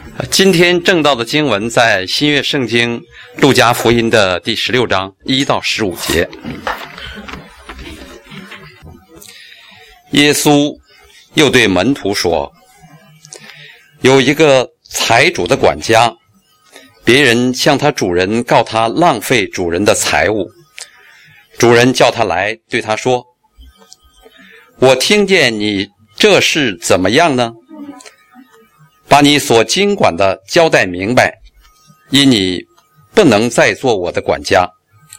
今天正道的经文在新约圣经路加福音的第16章1到15节。耶稣又对门徒说，有一个财主的管家，别人向他主人告他浪费主人的财物，主人叫他来，对他说，我听见你这事怎么样呢？把你所经管的交代明白，因你不能再做我的管家。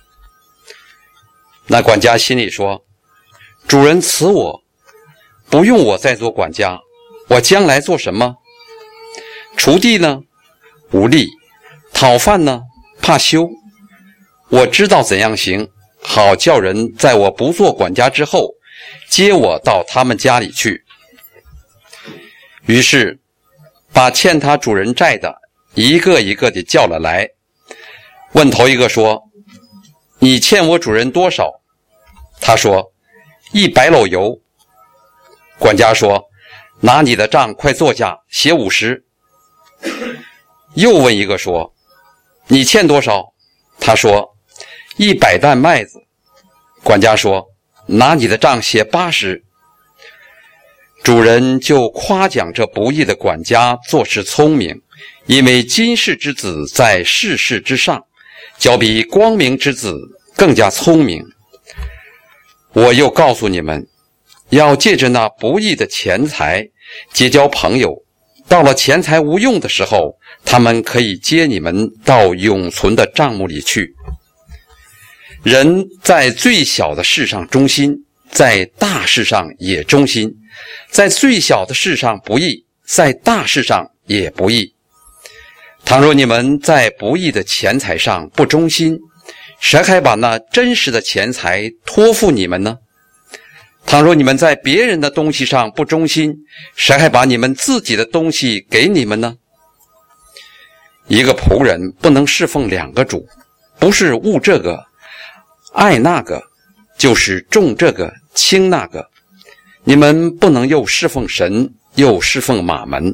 那管家心里说，主人辞我，不用我再做管家，我将来做什么？锄地呢，无力；讨饭呢，怕羞。我知道怎样行，好叫人在我不做管家之后，接我到他们家里去。于是把欠他主人债的一个一个地叫了来，问头一个说，你欠我主人多少？他说100篓油。管家说，拿你的账快坐下，写50。又问一个说，你欠多少？他说100担麦子。管家说，拿你的账写80。主人就夸奖这不义的管家做事聪明，因为今世之子在世事之上，较比光明之子更加聪明。我又告诉你们，要借着那不义的钱财结交朋友，到了钱财无用的时候，他们可以接你们到永存的帐幕里去。人在最小的事上忠心，在大事上也忠心，在最小的事上不义，在大事上也不义。倘若你们在不义的钱财上不忠心，谁还把那真实的钱财托付你们呢？倘若你们在别人的东西上不忠心，谁还把你们自己的东西给你们呢？一个仆人不能侍奉2个主，不是恶这个爱那个，就是重这个轻那个。你们不能又侍奉神，又侍奉马门。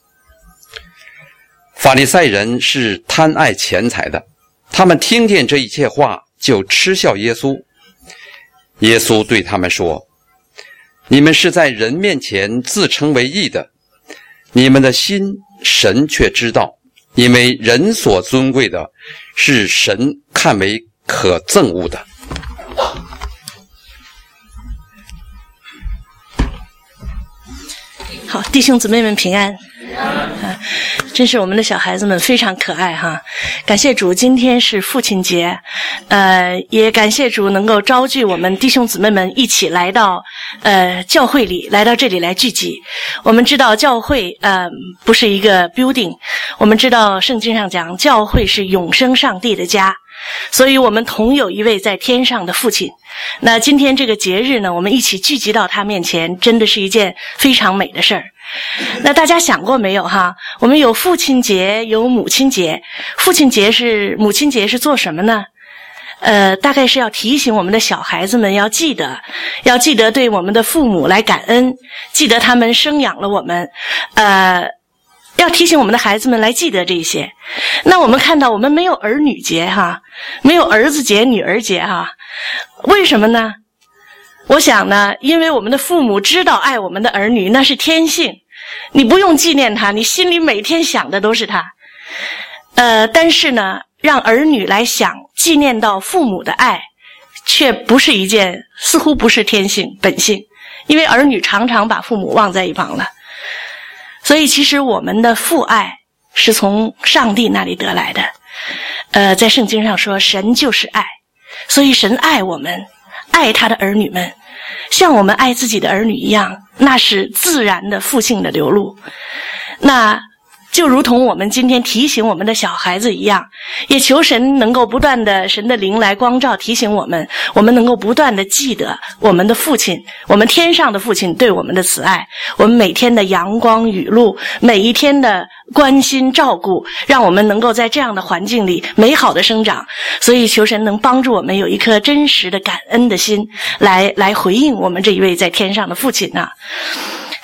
法利赛人是贪爱钱财的，他们听见这一切话，就嗤笑耶稣。耶稣对他们说，你们是在人面前自称为义的，你们的心神却知道，因为人所尊贵的是神看为可憎恶的。 好，弟兄姊妹们平安。真是我们的小孩子们非常可爱哈！感谢主，今天是父亲节，也感谢主能够召聚我们弟兄姊妹们一起来到教会里，来到这里来聚集。我们知道教会不是一个 building， 我们知道圣经上讲教会是永生上帝的家，所以我们同有一位在天上的父亲。那今天这个节日呢，我们一起聚集到他面前，真的是一件非常美的事儿。那大家想过没有哈？我们有父亲节，有母亲节。父亲节母亲节是做什么呢？大概是要提醒我们的小孩子们要记得对我们的父母来感恩，记得他们生养了我们，要提醒我们的孩子们来记得这些。那我们看到我们没有儿女节哈，没有儿子节、女儿节哈，为什么呢？我想呢，因为我们的父母知道爱我们的儿女，那是天性，你不用纪念他，你心里每天想的都是他。但是呢，让儿女来想纪念到父母的爱，却不是一件，似乎不是天性本性，因为儿女常常把父母忘在一旁了。所以其实我们的父爱是从上帝那里得来的。在圣经上说神就是爱，所以神爱我们，爱他的儿女们，像我们爱自己的儿女一样，那是自然的父性的流露。那就如同我们今天提醒我们的小孩子一样，也求神能够不断的神的灵来光照提醒我们能够不断的记得我们的父亲，我们天上的父亲对我们的慈爱，我们每天的阳光雨露，每一天的关心照顾，让我们能够在这样的环境里美好的生长。所以求神能帮助我们有一颗真实的感恩的心来回应我们这一位在天上的父亲啊。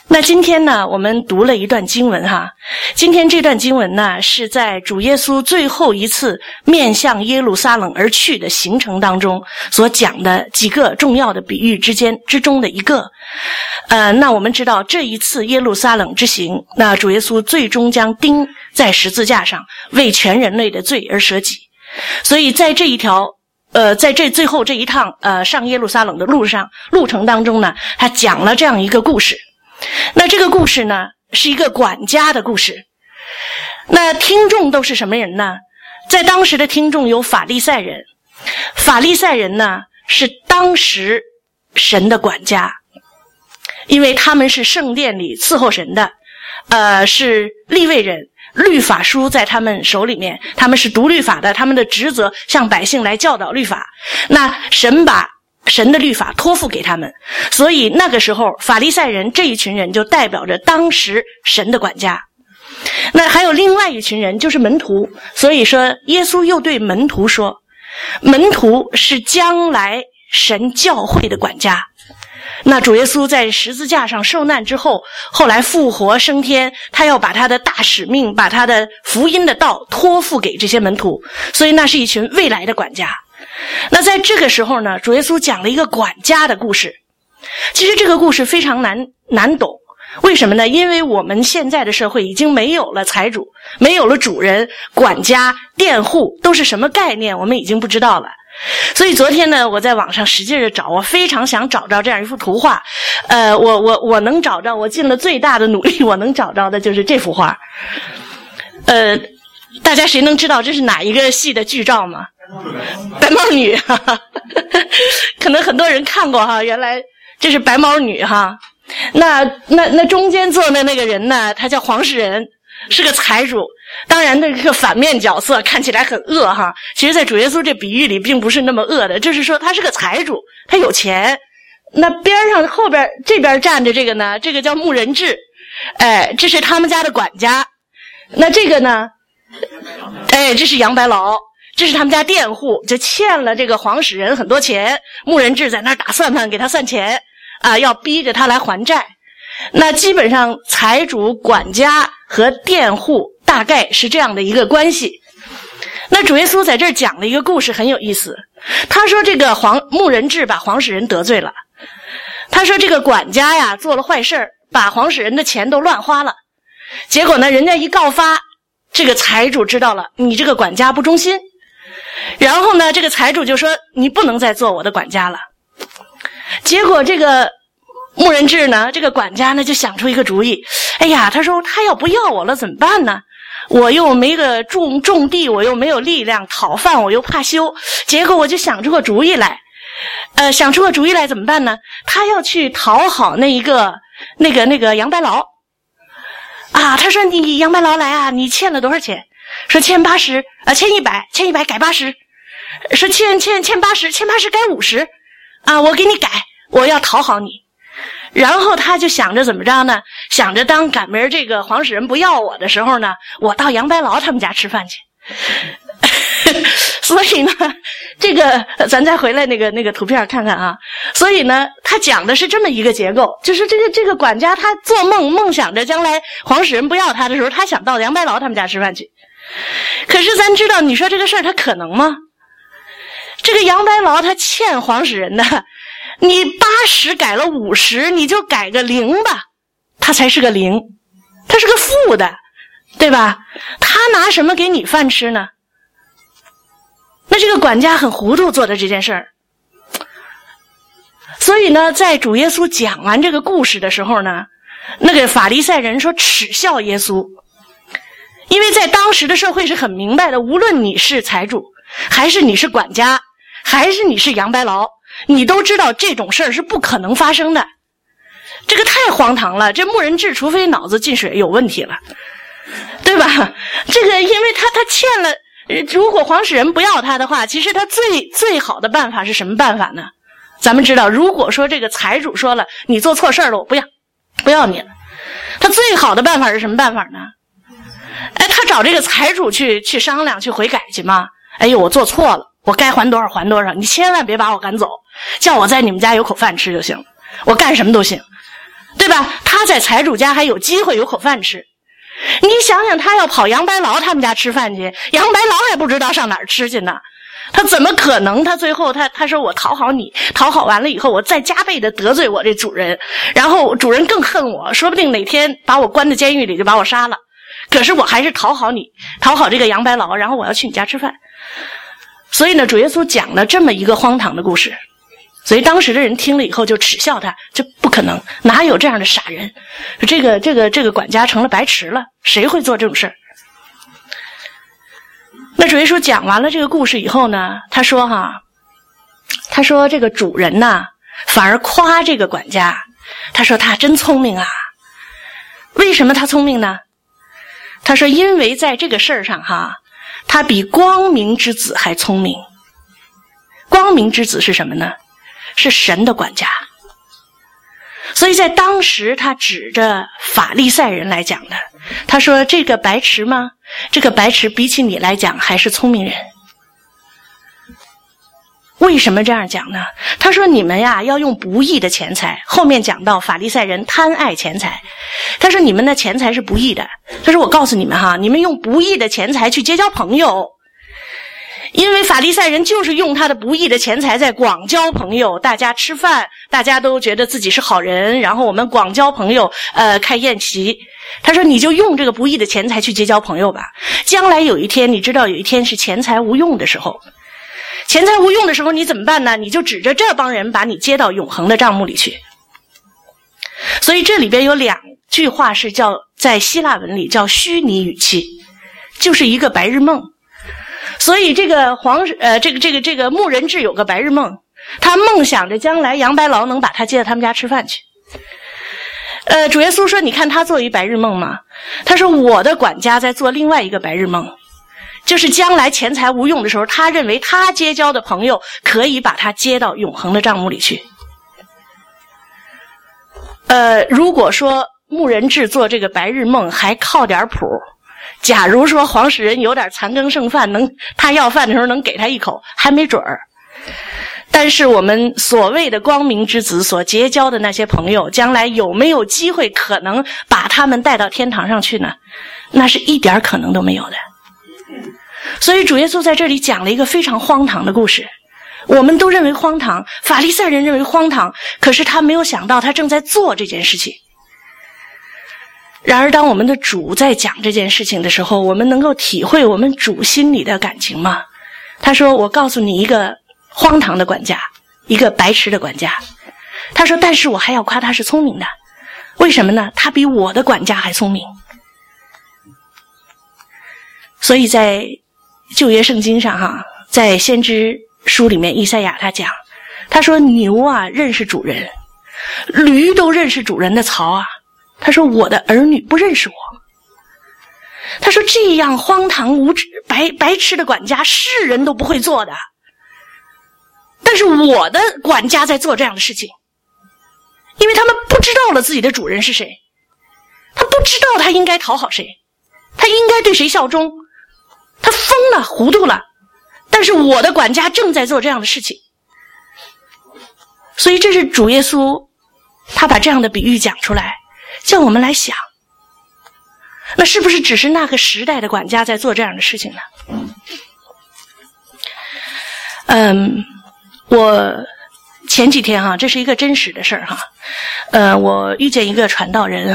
那今天呢，我们读了一段经文哈。今天这段经文呢，是在主耶稣最后一次面向耶路撒冷而去的行程当中所讲的几个重要的比喻之中的一个。那我们知道这一次耶路撒冷之行，那主耶稣最终将钉在十字架上，为全人类的罪而舍己。所以在这一条在这最后这一趟上耶路撒冷的路程当中呢，他讲了这样一个故事。那这个故事呢，是一个管家的故事。那听众都是什么人呢？在当时的听众有法利赛人。法利赛人呢，是当时神的管家，因为他们是圣殿里伺候神的，是利未人，律法书在他们手里面，他们是读律法的，他们的职责向百姓来教导律法。那神把神的律法托付给他们，所以那个时候法利赛人这一群人就代表着当时神的管家。那还有另外一群人就是门徒，所以说耶稣又对门徒说，门徒是将来神教会的管家。那主耶稣在十字架上受难之后，后来复活升天，他要把他的大使命，把他的福音的道托付给这些门徒，所以那是一群未来的管家。那在这个时候呢，主耶稣讲了一个管家的故事。其实这个故事非常难懂，为什么呢？因为我们现在的社会已经没有了财主，没有了主人、管家、佃户，都是什么概念我们已经不知道了。所以昨天呢，我在网上使劲的找，我非常想找到这样一幅图画。我能找到，我尽了最大的努力，我能找到的就是这幅画。大家谁能知道这是哪一个戏的剧照吗？白毛女哈哈，可能很多人看过哈，原来这是白毛女哈。那中间坐的那个人呢，他叫黄世仁，是个财主。当然那个反面角色看起来很恶哈，其实在主耶稣这比喻里并不是那么恶的，就是说他是个财主，他有钱。那边上后边这边站着这个呢，这个叫牧人质，这是他们家的管家。那这个呢，这是杨白劳，这是他们家佃户，就欠了这个黄使人很多钱，牧人质在那儿打算盘给他算钱要逼着他来还债。那基本上财主、管家和佃户大概是这样的一个关系。那主耶稣在这儿讲了一个故事，很有意思。他说这个牧人质把黄使人得罪了，他说这个管家呀做了坏事，把黄使人的钱都乱花了。结果呢，人家一告发，这个财主知道了，你这个管家不忠心。然后呢，这个财主就说你不能再做我的管家了。结果这个牧人质呢，这个管家呢就想出一个主意，他说他要不要我了怎么办呢？我又没个种地，我又没有力量讨饭，我又怕羞。结果我就想出个主意来，怎么办呢？他要去讨好那个杨白劳他说你杨白劳来啊，你欠了多少钱？说欠80，欠100改80，说欠80改50我给你改，我要讨好你。然后他就想着怎么着呢？想着当赶明这个黄使人不要我的时候呢，我到杨白劳他们家吃饭去。所以呢，这个咱再回来那个图片看看啊。所以呢，他讲的是这么一个结构，就是这个管家他做梦想着将来黄使人不要他的时候，他想到杨白劳他们家吃饭去。可是咱知道，你说这个事儿他可能吗？这个杨白劳他欠黄使人的，你80改了50，你就改个0吧，他才是个0，他是个负的，对吧？他拿什么给你饭吃呢？那这个管家很糊涂做的这件事儿。所以呢，在主耶稣讲完这个故事的时候呢，那个法利赛人说耻笑耶稣。因为在当时的社会是很明白的，无论你是财主，还是你是管家，还是你是杨白劳，你都知道这种事儿是不可能发生的。这个太荒唐了，这牧人质除非脑子进水有问题了，对吧？这个因为他欠了，如果黄使人不要他的话，其实他最好的办法是什么办法呢？咱们知道，如果说这个财主说了你做错事了，我不要你了，他最好的办法是什么办法呢？他找这个财主去商量，去悔改去吗？我做错了，我该还多少还多少，你千万别把我赶走，叫我在你们家有口饭吃就行，我干什么都行。 对吧？他在财主家还有机会有口饭吃。你想想，他要跑杨白劳他们家吃饭去，杨白劳还不知道上哪儿吃去呢，他怎么可能？他最后他说我讨好你，讨好完了以后，我再加倍的得罪我这主人，然后主人更恨我，说不定哪天把我关在监狱里就把我杀了。可是我还是讨好你，讨好这个杨白劳，然后我要去你家吃饭。所以呢，主耶稣讲了这么一个荒唐的故事，所以当时的人听了以后就耻笑他，这不可能，哪有这样的傻人？这个管家成了白痴了，谁会做这种事儿？那主耶稣讲完了这个故事以后呢，他说这个主人呢，反而夸这个管家，他说他真聪明啊。为什么他聪明呢？他说因为在这个事儿上他比光明之子还聪明。光明之子是什么呢？是神的管家。所以在当时他指着法利赛人来讲的，他说这个白痴吗？这个白痴比起你来讲还是聪明人。为什么这样讲呢？他说你们呀要用不义的钱财，后面讲到法利赛人贪爱钱财，他说你们的钱财是不义的。他说我告诉你们你们用不义的钱财去结交朋友，因为法利赛人就是用他的不义的钱财在广交朋友，大家吃饭，大家都觉得自己是好人，然后我们广交朋友，开宴席。他说你就用这个不义的钱财去结交朋友吧，将来有一天，你知道有一天是钱财无用的时候，钱财无用的时候你怎么办呢？你就指着这帮人把你接到永恒的账目里去。所以这里边有两句话是叫在希腊文里叫虚拟语气，就是一个白日梦。所以这个牧人志有个白日梦，他梦想着将来杨白劳能把他接到他们家吃饭去。主耶稣说你看他做一白日梦吗？他说我的管家在做另外一个白日梦，就是将来钱财无用的时候，他认为他结交的朋友可以把他接到永恒的账目里去。如果说牧人志做这个白日梦还靠点谱，假如说黄世仁有点残羹剩饭，他要饭的时候能给他一口，还没准儿。但是我们所谓的光明之子所结交的那些朋友，将来有没有机会可能把他们带到天堂上去呢？那是一点可能都没有的。所以主耶稣在这里讲了一个非常荒唐的故事，我们都认为荒唐，法利赛人认为荒唐，可是他没有想到他正在做这件事情。然而当我们的主在讲这件事情的时候，我们能够体会我们主心里的感情吗？他说我告诉你一个荒唐的管家，一个白痴的管家。他说但是我还要夸他是聪明的。为什么呢？他比我的管家还聪明。所以在旧约圣经上在先知书里面以赛亚他讲，他说牛啊认识主人，驴都认识主人的槽啊，他说我的儿女不认识我。他说这样荒唐无知白痴的管家是人都不会做的，但是我的管家在做这样的事情，因为他们不知道了自己的主人是谁，他不知道他应该讨好谁，他应该对谁效忠，他疯了糊涂了，但是我的管家正在做这样的事情。所以这是主耶稣他把这样的比喻讲出来，叫我们来想，那是不是只是那个时代的管家在做这样的事情呢？我前几天这是一个真实的事儿我遇见一个传道人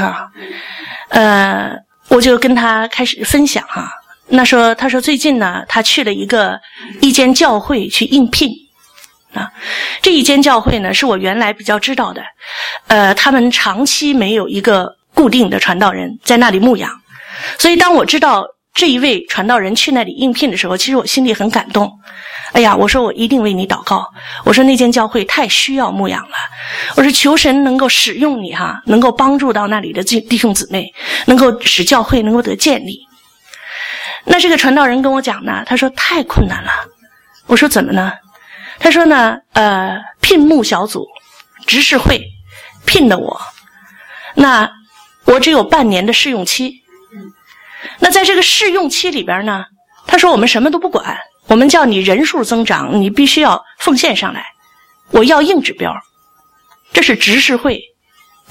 我就跟他开始分享他说最近呢，他去了一间教会去应聘这一间教会呢是我原来比较知道的，他们长期没有一个固定的传道人在那里牧养，所以当我知道这一位传道人去那里应聘的时候，其实我心里很感动。哎呀，我说我一定为你祷告，我说那间教会太需要牧养了，我说求神能够使用你能够帮助到那里的弟兄姊妹，能够使教会能够得建立。那这个传道人跟我讲呢，他说太困难了。我说怎么呢？他说呢聘牧小组执事会聘的我，那我只有半年的试用期，那在这个试用期里边呢，他说我们什么都不管，我们叫你人数增长，你必须要奉献上来，我要硬指标。这是执事会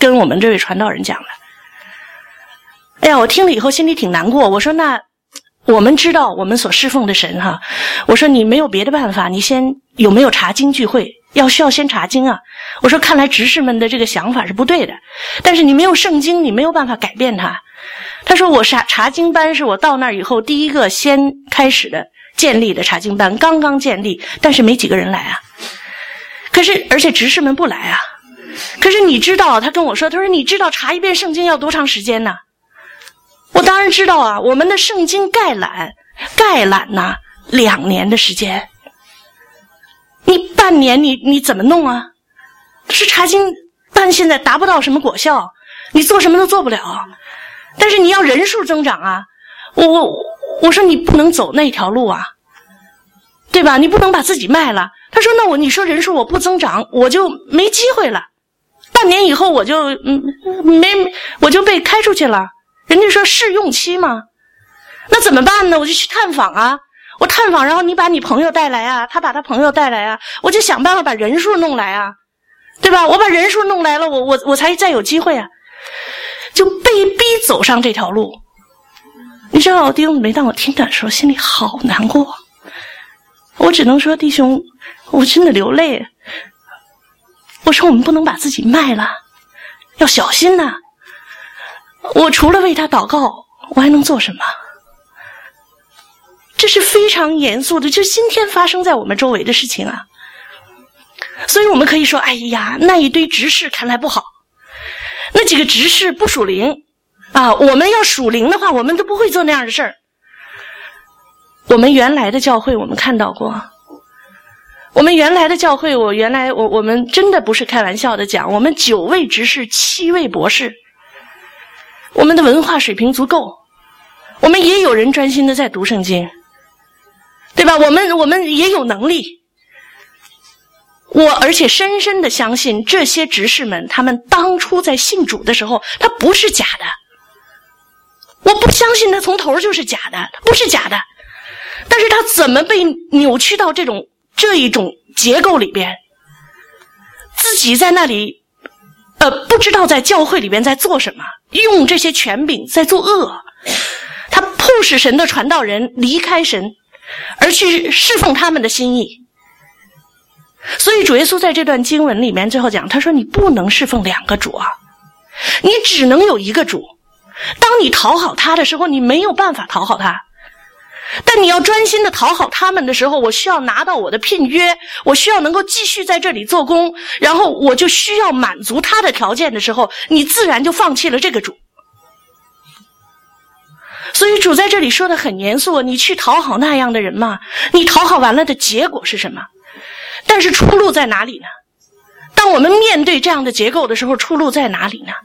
跟我们这位传道人讲的。哎呀，我听了以后心里挺难过。我说那我们知道我们所侍奉的神哈，我说你没有别的办法，你先有没有查经聚会？需要先查经啊。我说看来执事们的这个想法是不对的，但是你没有圣经，你没有办法改变它。他说我查经班是我到那儿以后第一个先开始的建立的查经班，刚刚建立，但是没几个人来啊。可是而且执事们不来啊。可是你知道，他跟我说，他说你知道查一遍圣经要多长时间呢？我当然知道啊，我们的圣经概览呢2年的时间，你半年你怎么弄啊？是查经班现在达不到什么果效，你做什么都做不了，但是你要人数增长啊。我说你不能走那条路啊，对吧？你不能把自己卖了。他说那你说人数我不增长，我就没机会了，半年以后我就被开出去了。人家说试用期嘛，那怎么办呢？我就去探访啊，我探访，然后你把你朋友带来啊，他把他朋友带来啊，我就想办法把人数弄来啊，对吧？我把人数弄来了，我才再有机会啊，就被逼走上这条路。你知道弟兄姊妹，当我听的时候心里好难过，我只能说弟兄，我真的流泪。我说我们不能把自己卖了，要小心呐。我除了为他祷告，我还能做什么？这是非常严肃的，就今天发生在我们周围的事情啊。所以我们可以说，哎呀，那一堆执事看来不好，那几个执事不属灵啊。我们要属灵的话，我们都不会做那样的事儿。我们原来的教会我们看到过，我们原来的教会，我们真的不是开玩笑的讲，我们9位执事7位博士，我们的文化水平足够，我们也有人专心的在读圣经，对吧？我们也有能力。而且深深的相信这些执事们，他们当初在信主的时候，他不是假的。我不相信他从头就是假的，他不是假的。但是他怎么被扭曲到这一种结构里边，自己在那里不知道在教会里边在做什么，用这些权柄在作恶。他迫使神的传道人离开神，而去侍奉他们的心意。所以主耶稣在这段经文里面最后讲，他说你不能侍奉2个主啊，你只能有一个主。当你讨好他的时候，你没有办法讨好他。但你要专心的讨好他们的时候，我需要拿到我的聘约，我需要能够继续在这里做工，然后我就需要满足他的条件的时候，你自然就放弃了这个主。所以主在这里说的很严肃，你去讨好那样的人嘛，你讨好完了的结果是什么？但是出路在哪里呢？当我们面对这样的结构的时候，出路在哪里呢？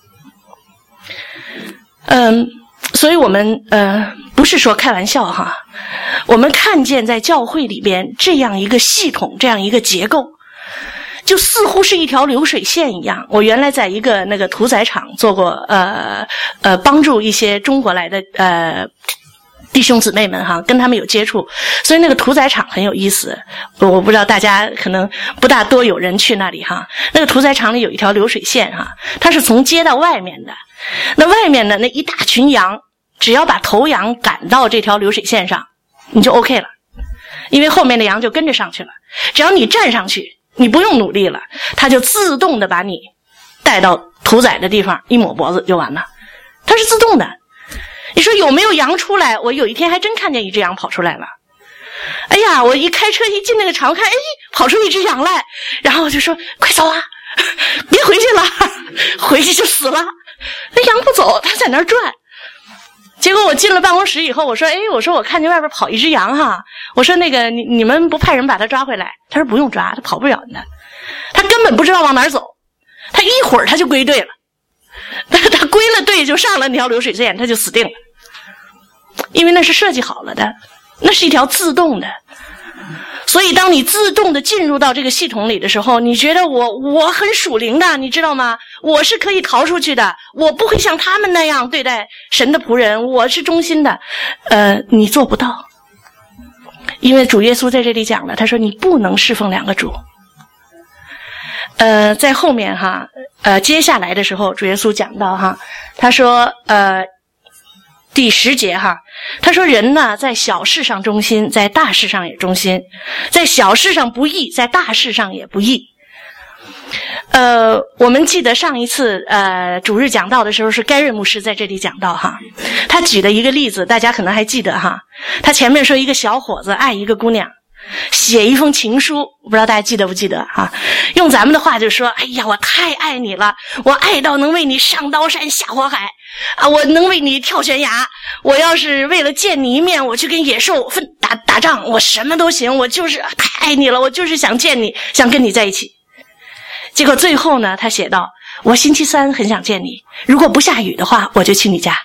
所以我们不是说开玩笑哈，我们看见在教会里边这样一个系统，这样一个结构，就似乎是一条流水线一样。我原来在一个那个屠宰场做过帮助一些中国来的弟兄姊妹们哈，跟他们有接触，所以那个屠宰场很有意思。我不知道大家可能不大多有人去那里哈。那个屠宰场里有一条流水线哈，它是从街到外面的。那外面的那一大群羊，只要把头羊赶到这条流水线上，你就 OK 了，因为后面的羊就跟着上去了。只要你站上去，你不用努力了，它就自动的把你带到屠宰的地方，一抹脖子就完了，它是自动的。你说有没有羊出来？我有一天还真看见一只羊跑出来了。哎呀，我一开车一进那个场，我看跑出一只羊来，然后我就说快走啊，别回去了，回去就死了。那羊不走，它在那儿转。结果我进了办公室以后，我说我看见外边跑一只羊哈，我说那个你们不派人把它抓回来？他说不用抓，他跑不了的，他根本不知道往哪儿走，他一会儿他就归队了，他归了队就上了那条流水线，他就死定了。因为那是设计好了的，那是一条自动的。所以当你自动的进入到这个系统里的时候，你觉得我很属灵的，你知道吗？我是可以逃出去的，我不会像他们那样对待神的仆人，我是忠心的。你做不到。因为主耶稣在这里讲了，他说你不能侍奉2个主。 在后面哈，接下来的时候，主耶稣讲到哈，他说第10节哈，他说人呢在小事上忠心，在大事上也忠心，在小事上不义，在大事上也不义。我们记得上一次主日讲道的时候是盖瑞牧师在这里讲到哈，他举的一个例子大家可能还记得哈，他前面说一个小伙子爱一个姑娘，写一封情书，我不知道大家记得不记得哈，用咱们的话就说，哎呀我太爱你了，我爱到能为你上刀山下火海啊，我能为你跳悬崖，我要是为了见你一面我去跟野兽打仗，我什么都行，我就是太爱你了，我就是想见你，想跟你在一起。结果最后呢，他写道，我星期3很想见你，如果不下雨的话我就去你家。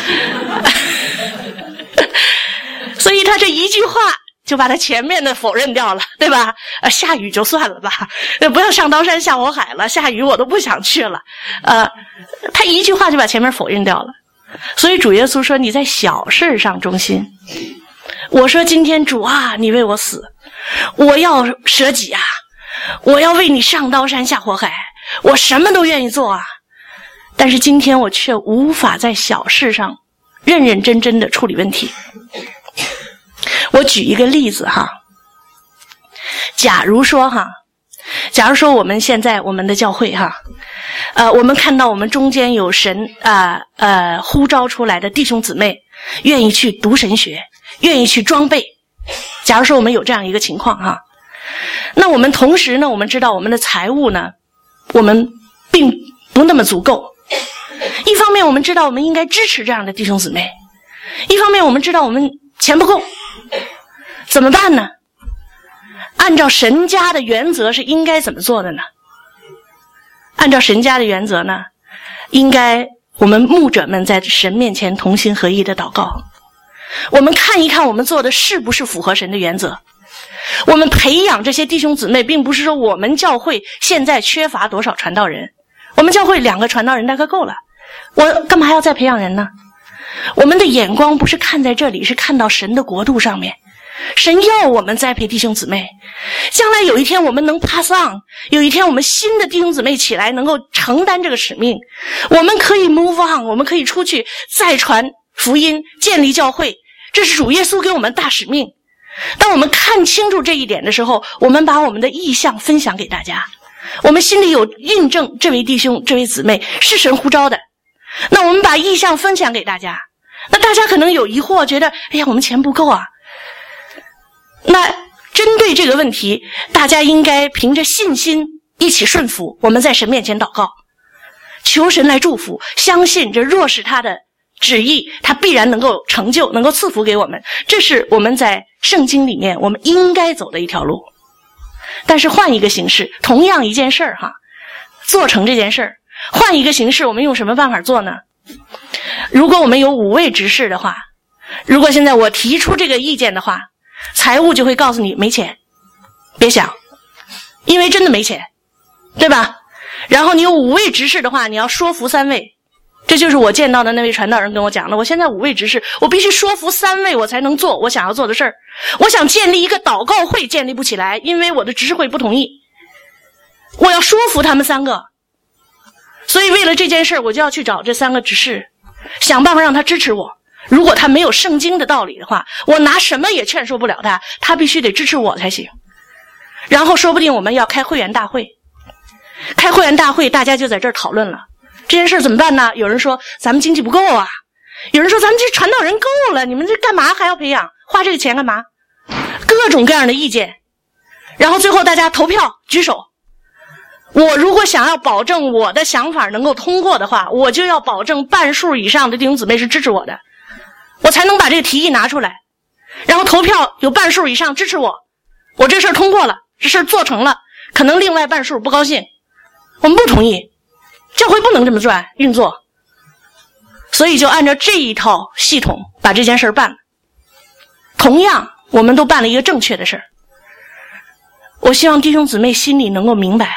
所以他这一句话就把他前面的否认掉了，对吧？下雨就算了吧，不要上刀山下火海了，下雨我都不想去了。他一句话就把前面否认掉了。所以主耶稣说，你在小事上忠心。我说今天主啊，你为我死，我要舍己啊，我要为你上刀山下火海，我什么都愿意做啊。但是今天我却无法在小事上认认真真的处理问题。我举一个例子哈，假如说我们现在我们的教会哈，我们看到我们中间有神呼召出来的弟兄姊妹，愿意去读神学，愿意去装备。假如说我们有这样一个情况哈，那我们同时呢，我们知道我们的财务呢，我们并不那么足够。一方面我们知道我们应该支持这样的弟兄姊妹，一方面我们知道我们钱不够，怎么办呢？按照神家的原则是应该怎么做的呢？按照神家的原则呢，应该我们牧者们在神面前同心合意的祷告，我们看一看我们做的是不是符合神的原则。我们培养这些弟兄姊妹，并不是说我们教会现在缺乏多少传道人，我们教会2个传道人大概够了，我干嘛还要再培养人呢？我们的眼光不是看在这里，是看到神的国度上面。神要我们栽培弟兄姊妹，将来有一天我们能pass on，有一天我们新的弟兄姊妹起来能够承担这个使命，我们可以 move on， 我们可以出去再传福音，建立教会，这是主耶稣给我们大使命。当我们看清楚这一点的时候，我们把我们的意向分享给大家，我们心里有印证这位弟兄这位姊妹是神呼召的，那我们把意向分享给大家。那大家可能有疑惑，觉得哎呀我们钱不够啊。那针对这个问题，大家应该凭着信心一起顺服，我们在神面前祷告，求神来祝福，相信这若是他的旨意，他必然能够成就，能够赐福给我们。这是我们在圣经里面我们应该走的一条路。但是换一个形式，同样一件事儿做成这件事儿，换一个形式，我们用什么办法做呢？如果我们有5位执事的话，如果现在我提出这个意见的话，财务就会告诉你没钱，别想，因为真的没钱，对吧？然后你有5位执事的话，你要说服3位，这就是我见到的那位传道人跟我讲了，我现在5位执事，我必须说服3位我才能做我想要做的事儿。我想建立一个祷告会，建立不起来，因为我的执事会不同意，我要说服他们3个，所以为了这件事我就要去找这3个执事，想办法让他支持我。如果他没有圣经的道理的话，我拿什么也劝说不了他，他必须得支持我才行。然后说不定我们要开会员大会，开会员大会大家就在这儿讨论了，这件事怎么办呢？有人说咱们经济不够啊，有人说咱们这传道人够了，你们这干嘛还要培养，花这个钱干嘛？各种各样的意见。然后最后大家投票举手，我如果想要保证我的想法能够通过的话，我就要保证半数以上的弟兄姊妹是支持我的，我才能把这个提议拿出来。然后投票有半数以上支持我，我这事儿通过了，这事儿做成了，可能另外半数不高兴，我们不同意，教会不能这么运作，所以就按照这一套系统把这件事儿办了。同样我们都办了一个正确的事儿。我希望弟兄姊妹心里能够明白，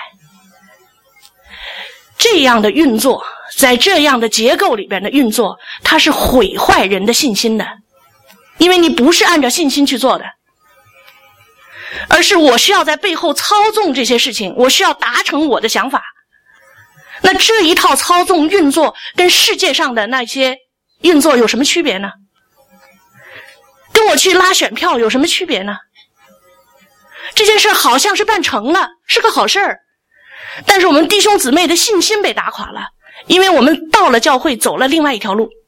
这样的运作，在这样的结构里边的运作，它是毁坏人的信心的，因为你不是按照信心去做的。 而是我需要在背后操纵这些事情，我需要达成我的想法。那这一套操纵运作跟世界上的那些运作有什么区别呢？跟我去拉选票有什么区别呢？这件事好像是办成了，是个好事儿，但是我们弟兄姊妹的信心被打垮了，因为我们到了教会走了另外一条路。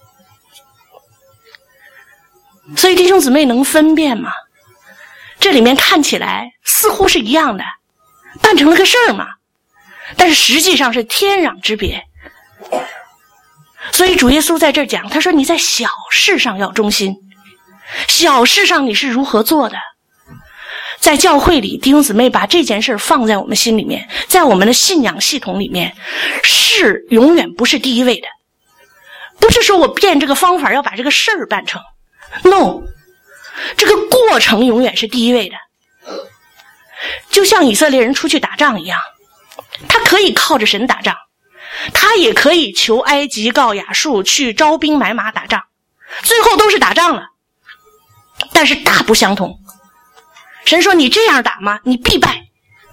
所以弟兄姊妹能分辨吗？这里面看起来似乎是一样的，办成了个事儿嘛，但是实际上是天壤之别。所以主耶稣在这儿讲，他说你在小事上要忠心。小事上你是如何做的？在教会里，弟兄姊妹把这件事放在我们心里面，在我们的信仰系统里面，事永远不是第一位的。不是说我变这个方法要把这个事儿办成， No， 这个过程永远是第一位的。就像以色列人出去打仗一样，他可以靠着神打仗，他也可以求埃及告亚述去招兵买马打仗，最后都是打仗了，但是大不相同。神说你这样打吗？你必败。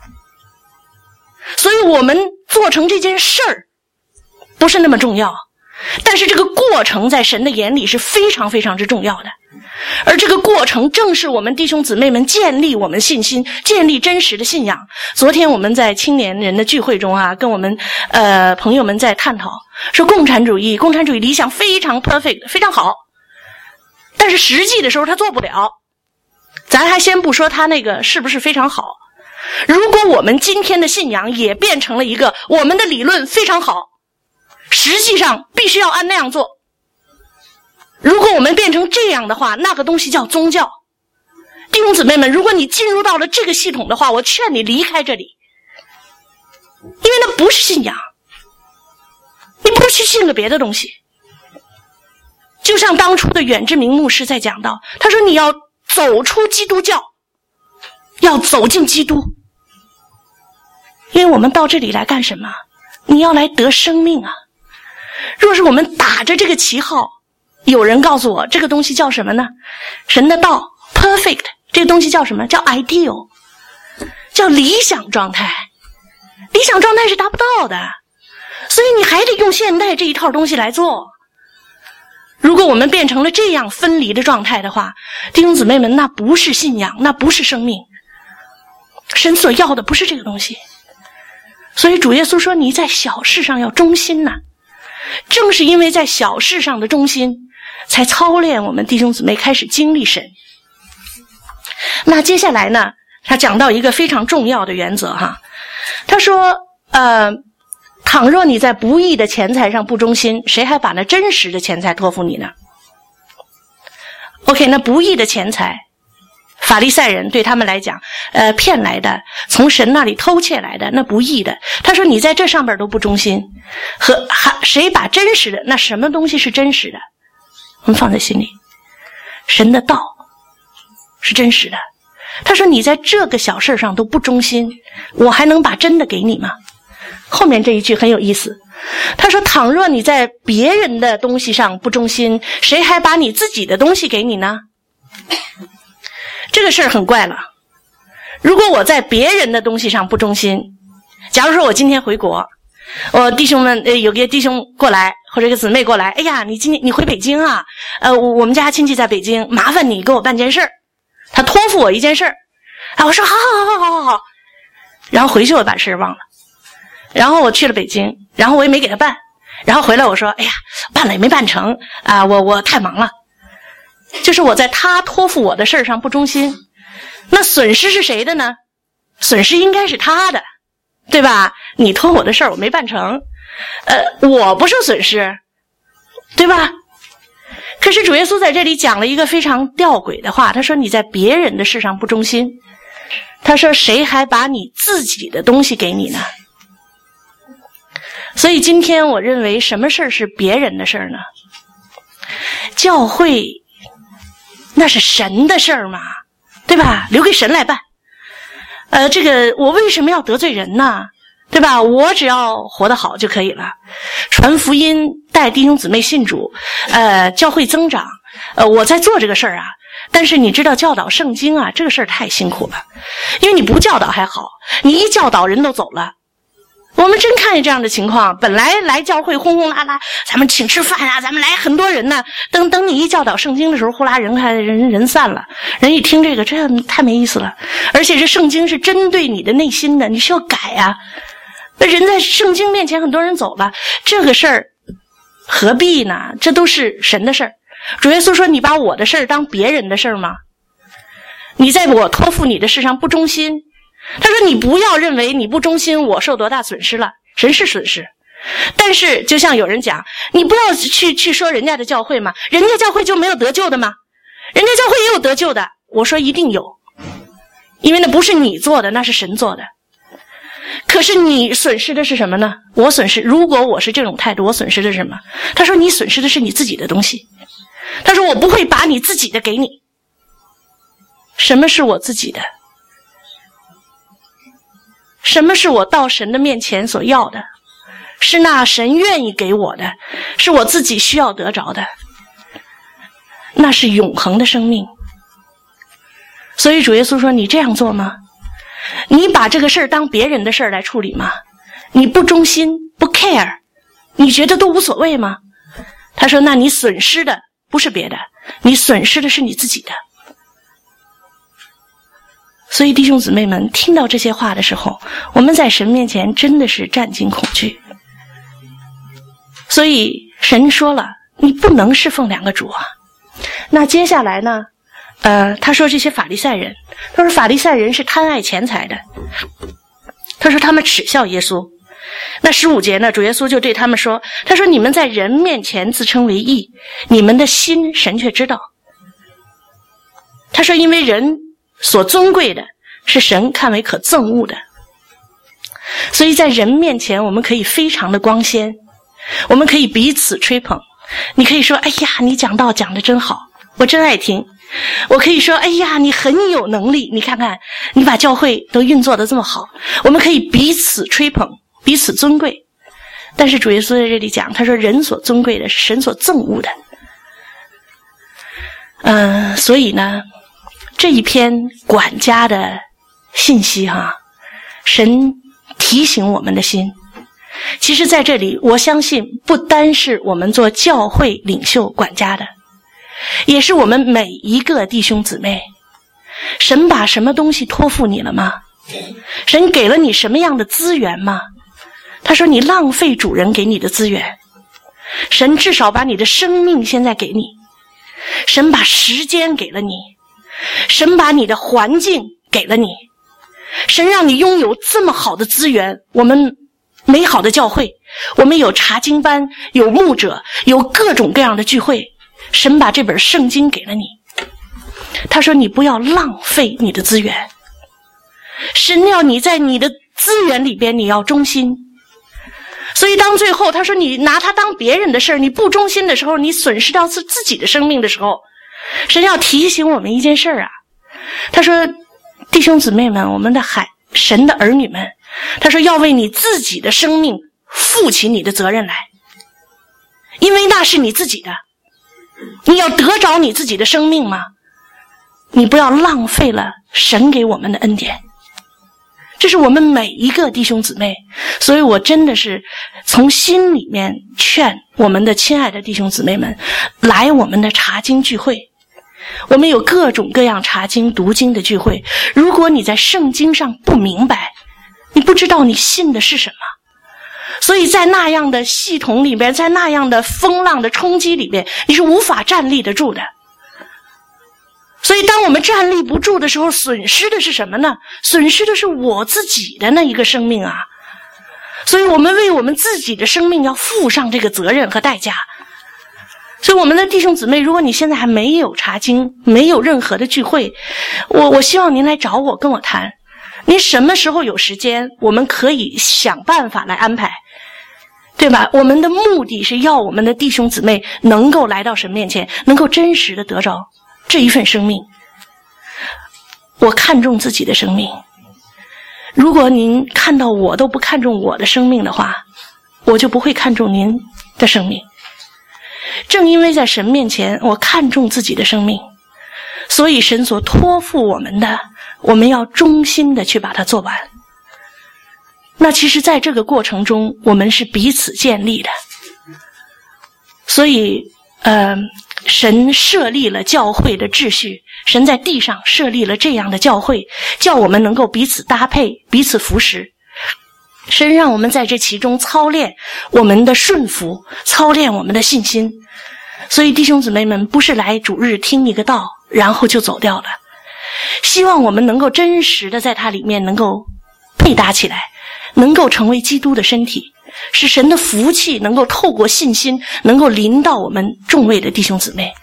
所以我们做成这件事儿不是那么重要，但是这个过程在神的眼里是非常非常之重要的。而这个过程正是我们弟兄姊妹们建立我们信心，建立真实的信仰。昨天我们在青年人的聚会中啊，跟我们朋友们在探讨，说共产主义理想非常 perfect， 非常好，但是实际的时候他做不了。咱还先不说他那个是不是非常好，如果我们今天的信仰也变成了一个我们的理论非常好，实际上必须要按那样做。如果我们变成这样的话，那个东西叫宗教。弟兄姊妹们，如果你进入到了这个系统的话，我劝你离开这里，因为那不是信仰，你不去信个别的东西。就像当初的远志明牧师在讲到，他说你要走出基督教，要走进基督。因为我们到这里来干什么？你要来得生命啊！若是我们打着这个旗号，有人告诉我这个东西叫什么呢？神的道 perfect， 这个东西叫什么？叫 ideal， 叫理想状态。理想状态是达不到的，所以你还得用现代这一套东西来做。如果我们变成了这样分离的状态的话，弟兄姊妹们，那不是信仰，那不是生命。神所要的不是这个东西。所以主耶稣说你在小事上要忠心呐。正是因为在小事上的忠心，才操练我们弟兄姊妹开始经历神。那接下来呢，他讲到一个非常重要的原则哈，他说倘若你在不义的钱财上不忠心，谁还把那真实的钱财托付你呢？ OK， 那不义的钱财，法利赛人对他们来讲骗来的，从神那里偷窃来的，那不义的。他说你在这上面都不忠心，谁把真实的，那什么东西是真实的？我们放在心里，神的道是真实的。他说你在这个小事上都不忠心，我还能把真的给你吗？后面这一句很有意思，他说倘若你在别人的东西上不忠心，谁还把你自己的东西给你呢？这个事儿很怪了。如果我在别人的东西上不忠心，假如说我今天回国，我弟兄们有个弟兄过来或者一个姊妹过来，哎呀你今天你回北京啊，我们家亲戚在北京，麻烦你给我办件事儿，他托付我一件事儿啊，我说好，然后回去我把事儿忘了，然后我去了北京，然后我也没给他办，然后回来我说哎呀办了也没办成啊，我太忙了。就是我在他托付我的事儿上不忠心，那损失是谁的呢？损失应该是他的，对吧？你托我的事儿我没办成，我不受损失，对吧？可是主耶稣在这里讲了一个非常吊诡的话，他说你在别人的事上不忠心，他说谁还把你自己的东西给你呢？所以今天我认为什么事儿是别人的事儿呢？教会那是神的事儿嘛，对吧？留给神来办。这个我为什么要得罪人呢？对吧？我只要活得好就可以了，传福音，带弟兄姊妹信主，教会增长，我在做这个事儿啊， 但是你知道教导圣经啊，这个事儿太辛苦了，因为你不教导还好，你一教导人都走了。我们真看见这样的情况，本来来教会轰轰拉拉，咱们请吃饭啊，咱们来很多人呢，等你一教导圣经的时候，呼啦人散了，人一听这个，这太没意思了。而且这圣经是针对你的内心的，你需要改啊。那人在圣经面前很多人走了，这个事儿何必呢？这都是神的事儿。主耶稣说，你把我的事儿当别人的事儿吗？你在我托付你的事上不忠心。他说，你不要认为你不忠心我受多大损失了，神是损失。但是就像有人讲，你不要去说人家的教会嘛，人家教会就没有得救的吗？人家教会也有得救的。我说一定有，因为那不是你做的，那是神做的。可是你损失的是什么呢？我损失，如果我是这种态度，我损失的是什么？他说，你损失的是你自己的东西。他说，我不会把你自己的给你。什么是我自己的？什么是我到神的面前所要的？是那神愿意给我的，是我自己需要得着的，那是永恒的生命。所以主耶稣说，你这样做吗？你把这个事儿当别人的事儿来处理吗？你不忠心，不 care， 你觉得都无所谓吗？他说，那你损失的不是别的，你损失的是你自己的。所以弟兄姊妹们，听到这些话的时候，我们在神面前真的是战惊恐惧。所以神说了，你不能侍奉两个主啊。那接下来呢，他说这些法利赛人，他说法利赛人是贪爱钱财的，他说他们耻笑耶稣。那15节呢，主耶稣就对他们说，他说，你们在人面前自称为义，你们的心神却知道。他说，因为人所尊贵的是神看为可憎恶的，所以在人面前我们可以非常的光鲜，我们可以彼此吹捧。你可以说，哎呀，你讲道讲得真好，我真爱听。我可以说，哎呀，你很有能力，你看看你把教会都运作得这么好。我们可以彼此吹捧，彼此尊贵。但是主耶稣在这里讲，他说人所尊贵的是神所憎恶的。所以呢，这一篇管家的信息神提醒我们的心。其实在这里，我相信不单是我们做教会领袖管家的，也是我们每一个弟兄姊妹。神把什么东西托付你了吗？神给了你什么样的资源吗？他说你浪费主人给你的资源。神至少把你的生命现在给你，神把时间给了你，神把你的环境给了你，神让你拥有这么好的资源。我们美好的教会，我们有查经班，有牧者，有各种各样的聚会。神把这本圣经给了你，他说你不要浪费你的资源。神要你在你的资源里边你要忠心。所以当最后他说你拿它当别人的事儿，你不忠心的时候，你损失到自己的生命的时候，神要提醒我们一件事儿啊。他说弟兄姊妹们，我们的神的儿女们，他说要为你自己的生命负起你的责任来，因为那是你自己的。你要得着你自己的生命吗？你不要浪费了神给我们的恩典。这是我们每一个弟兄姊妹，所以我真的是从心里面劝我们的亲爱的弟兄姊妹们来我们的查经聚会。我们有各种各样查经读经的聚会，如果你在圣经上不明白，你不知道你信的是什么，所以在那样的系统里边，在那样的风浪的冲击里边，你是无法站立得住的。所以当我们站立不住的时候，损失的是什么呢？损失的是我自己的那一个生命啊。所以我们为我们自己的生命要负上这个责任和代价。所以我们的弟兄姊妹，如果你现在还没有查经，没有任何的聚会，我希望您来找我，跟我谈。您什么时候有时间，我们可以想办法来安排，对吧？我们的目的是要我们的弟兄姊妹能够来到神面前，能够真实的得着这一份生命。我看重自己的生命，如果您看到我都不看重我的生命的话，我就不会看重您的生命。正因为在神面前我看重自己的生命， 所以神所托付我们的，我们要忠心的去把它做完。那其实在这个过程中，我们是彼此建立的。所以神设立了教会的秩序，神在地上设立了这样的教会，叫我们能够彼此搭配，彼此扶持。神让我们在这其中操练我们的顺服，操练我们的信心。所以弟兄姊妹们，不是来主日听一个道然后就走掉了，希望我们能够真实的在它里面能够配搭起来，能够成为基督的身体，使神的福气能够透过信心能够临到我们众位的弟兄姊妹。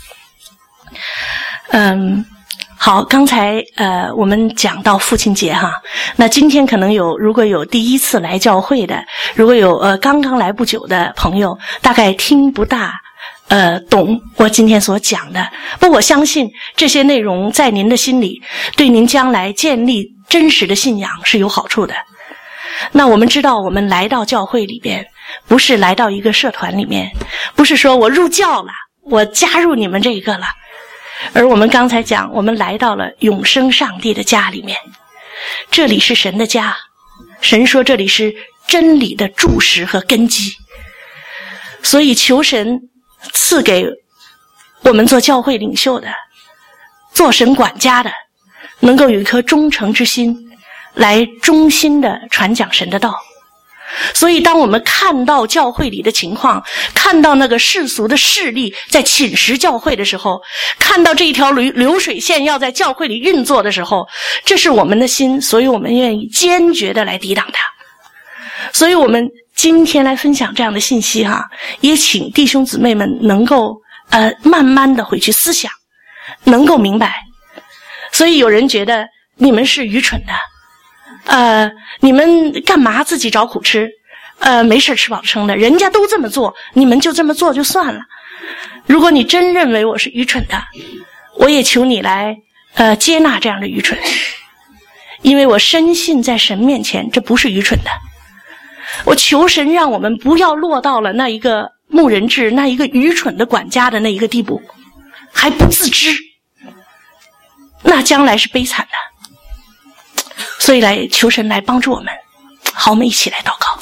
好，刚才我们讲到父亲节哈，那今天可能如果有第一次来教会的，如果有刚刚来不久的朋友，大概听不大懂我今天所讲的，不，我相信这些内容在您的心里对您将来建立真实的信仰是有好处的。那我们知道，我们来到教会里边，不是来到一个社团里面，不是说我入教了，我加入你们这个了，而我们刚才讲，我们来到了永生上帝的家里面，这里是神的家，神说这里是真理的柱石和根基，所以求神赐给我们做教会领袖的，做神管家的，能够有一颗忠诚之心，来忠心的传讲神的道。所以当我们看到教会里的情况，看到那个世俗的势力在侵蚀教会的时候，看到这一条流水线要在教会里运作的时候，这是我们的心，所以我们愿意坚决的来抵挡它。所以我们今天来分享这样的信息哈，也请弟兄姊妹们能够慢慢的回去思想，能够明白。所以有人觉得你们是愚蠢的，你们干嘛自己找苦吃？没事吃饱撑的，人家都这么做，你们就这么做就算了。如果你真认为我是愚蠢的，我也求你来接纳这样的愚蠢，因为我深信在神面前这不是愚蠢的。我求神让我们不要落到了那一个牧人制，那一个愚蠢的管家的那一个地步，还不自知，那将来是悲惨的。所以来求神来帮助我们。好，我们一起来祷告。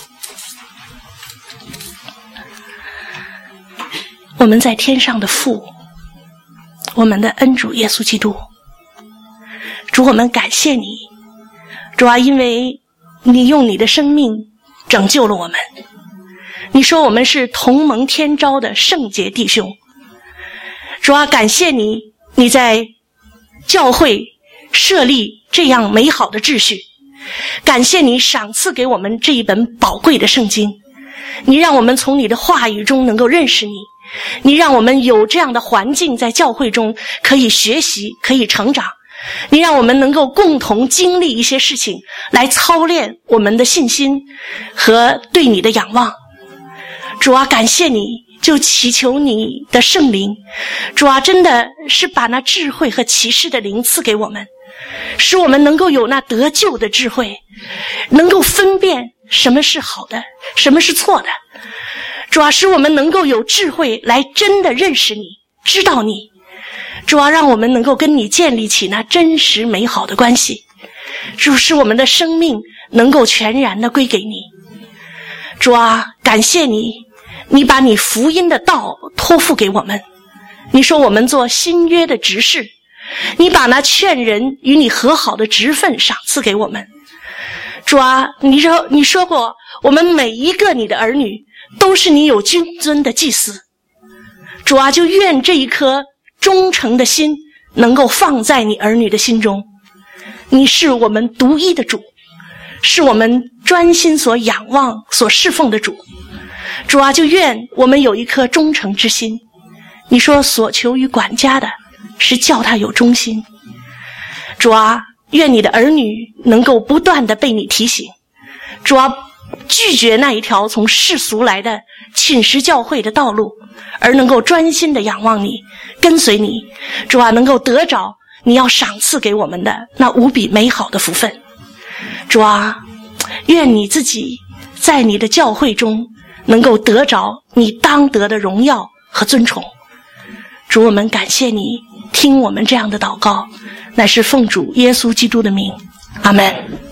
我们在天上的父，我们的恩主耶稣基督，主，我们感谢你，主啊，因为你用你的生命拯救了我们，你说我们是同蒙天召的圣洁弟兄。主啊，感谢你，你在教会设立这样美好的秩序，感谢你赏赐给我们这一本宝贵的圣经，你让我们从你的话语中能够认识你，你让我们有这样的环境在教会中可以学习，可以成长，你让我们能够共同经历一些事情，来操练我们的信心和对你的仰望。主啊，感谢你，就祈求你的圣灵，主啊，真的是把那智慧和启示的灵赐给我们，使我们能够有那得救的智慧，能够分辨什么是好的，什么是错的。主啊，使我们能够有智慧来真的认识你，知道你。主啊，让我们能够跟你建立起那真实美好的关系。主，使我们的生命能够全然的归给你。主啊，感谢你，你把你福音的道托付给我们，你说我们做新约的执事，你把那劝人与你和好的职分赏赐给我们。主啊，你说过我们每一个你的儿女都是你有君尊的祭司。主啊，就愿这一颗忠诚的心能够放在你儿女的心中。你是我们独一的主，是我们专心所仰望所侍奉的主。主啊，就愿我们有一颗忠诚之心。你说所求于管家的是叫他有忠心。主啊，愿你的儿女能够不断的被你提醒。主啊，拒绝那一条从世俗来的侵蚀教会的道路，而能够专心的仰望你，跟随你。主啊，能够得着你要赏赐给我们的那无比美好的福分。主啊，愿你自己在你的教会中能够得着你当得的荣耀和尊崇。 主，我们感谢你，听我们这样的祷告，乃是奉主耶稣基督的名，阿们。